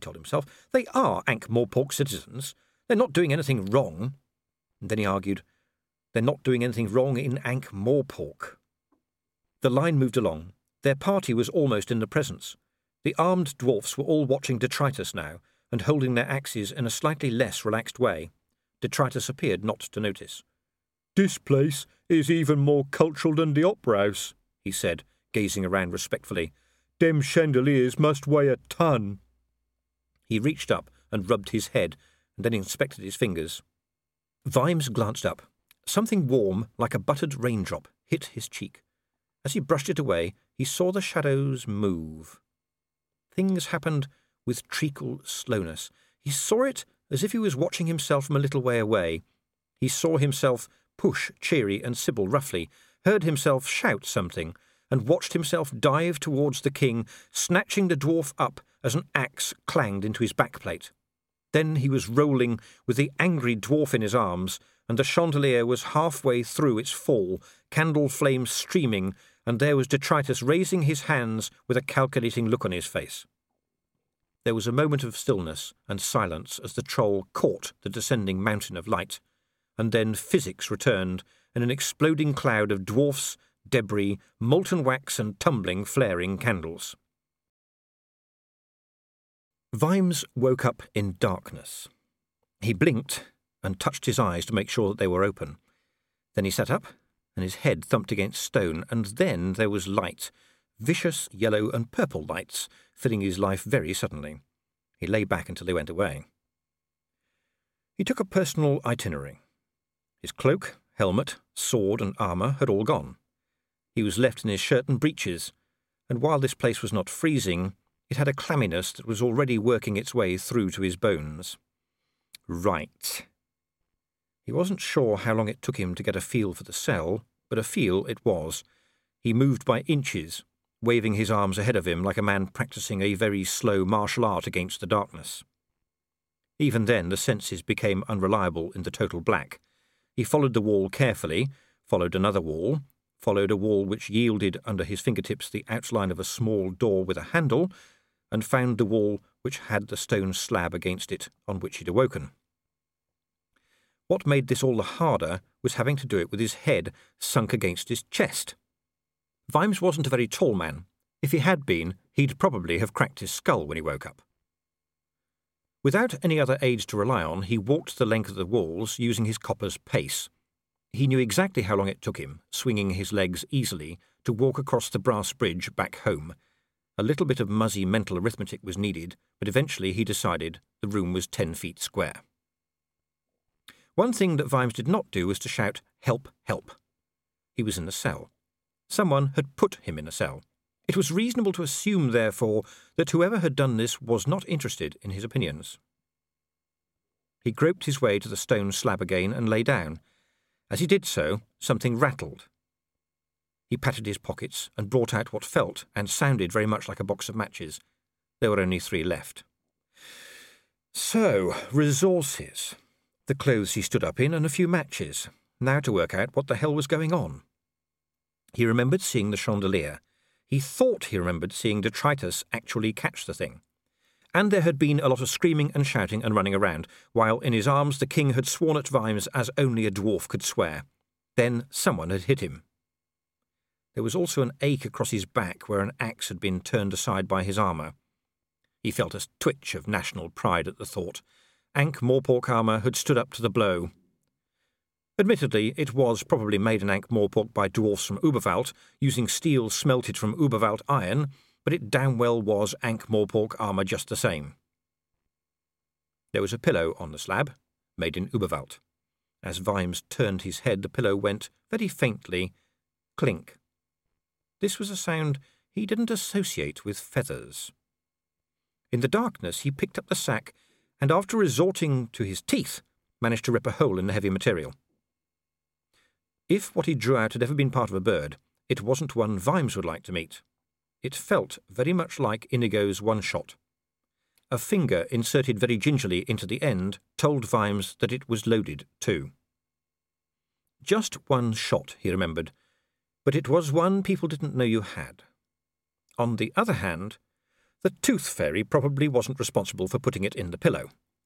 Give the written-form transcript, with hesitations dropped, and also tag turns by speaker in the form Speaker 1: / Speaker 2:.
Speaker 1: told himself. They are Ankh-Morpork citizens. They're not doing anything wrong. And then he argued, they're not doing anything wrong in Ankh-Morpork. The line moved along. Their party was almost in the presence. The armed dwarfs were all watching Detritus now, and holding their axes in a slightly less relaxed way. Detritus appeared not to notice. "This place is even more cultural than the Opera House," he said, gazing around respectfully. "Them chandeliers must weigh a ton." He reached up and rubbed his head, and then inspected his fingers. Vimes glanced up. Something warm, like a buttered raindrop, hit his cheek. As he brushed it away, he saw the shadows move. Things happened with treacle slowness. He saw it as if he was watching himself from a little way away. He saw himself push Cheery and Sybil roughly, heard himself shout something, and watched himself dive towards the king, snatching the dwarf up as an axe clanged into his backplate. Then he was rolling with the angry dwarf in his arms, and the chandelier was halfway through its fall, candle flames streaming, and there was Detritus raising his hands with a calculating look on his face. There was a moment of stillness and silence as the troll caught the descending mountain of light, and then physics returned in an exploding cloud of dwarfs, debris, molten wax and tumbling, flaring candles. Vimes woke up in darkness. He blinked and touched his eyes to make sure that they were open. Then he sat up, and his head thumped against stone, and then there was light, vicious yellow and purple lights, filling his life very suddenly. He lay back until they went away. He took a personal itinerary. His cloak, helmet, sword and armour had all gone. He was left in his shirt and breeches, and while this place was not freezing, it had a clamminess that was already working its way through to his bones. Right. He wasn't sure how long it took him to get a feel for the cell, but a feel it was. He moved by inches, waving his arms ahead of him like a man practising a very slow martial art against the darkness. Even then the senses became unreliable in the total black. He followed the wall carefully, followed another wall, followed a wall which yielded under his fingertips the outline of a small door with a handle, and found the wall which had the stone slab against it on which he'd awoken. What made this all the harder was having to do it with his head sunk against his chest. Vimes wasn't a very tall man. If he had been, he'd probably have cracked his skull when he woke up. Without any other aids to rely on, he walked the length of the walls using his copper's pace. He knew exactly how long it took him, swinging his legs easily, to walk across the brass bridge back home. A little bit of muzzy mental arithmetic was needed, but eventually he decided the room was 10 feet square. One thing that Vimes did not do was to shout, "Help, help." He was in the cell. Someone had put him in a cell. It was reasonable to assume, therefore, that whoever had done this was not interested in his opinions. He groped his way to the stone slab again and lay down. As he did so, something rattled. He patted his pockets and brought out what felt and sounded very much like a box of matches. There were only 3 left. So, resources. The clothes he stood up in and a few matches. Now to work out what the hell was going on. He remembered seeing the chandelier. He thought he remembered seeing Detritus actually catch the thing. And there had been a lot of screaming and shouting and running around, while in his arms the king had sworn at Vimes as only a dwarf could swear. Then someone had hit him. There was also an ache across his back where an axe had been turned aside by his armour. He felt a twitch of national pride at the thought. Ankh-Morpork armour had stood up to the blow. Admittedly, it was probably made in Ankh-Morpork by dwarfs from Uberwald, using steel smelted from Uberwald iron, but it damn well was Ankh-Morpork armour just the same. There was a pillow on the slab, made in Uberwald. As Vimes turned his head, the pillow went, very faintly, clink. This was a sound he didn't associate with feathers. In the darkness he picked up the sack, and after resorting to his teeth, managed to rip a hole in the heavy material. If what he drew out had ever been part of a bird, it wasn't one Vimes would like to meet. It felt very much like Inigo's one-shot. A finger inserted very gingerly into the end told Vimes that it was loaded too. Just one shot, he remembered, but it was one people didn't know you had. On the other hand, The tooth fairy probably wasn't responsible for putting it in the pillow.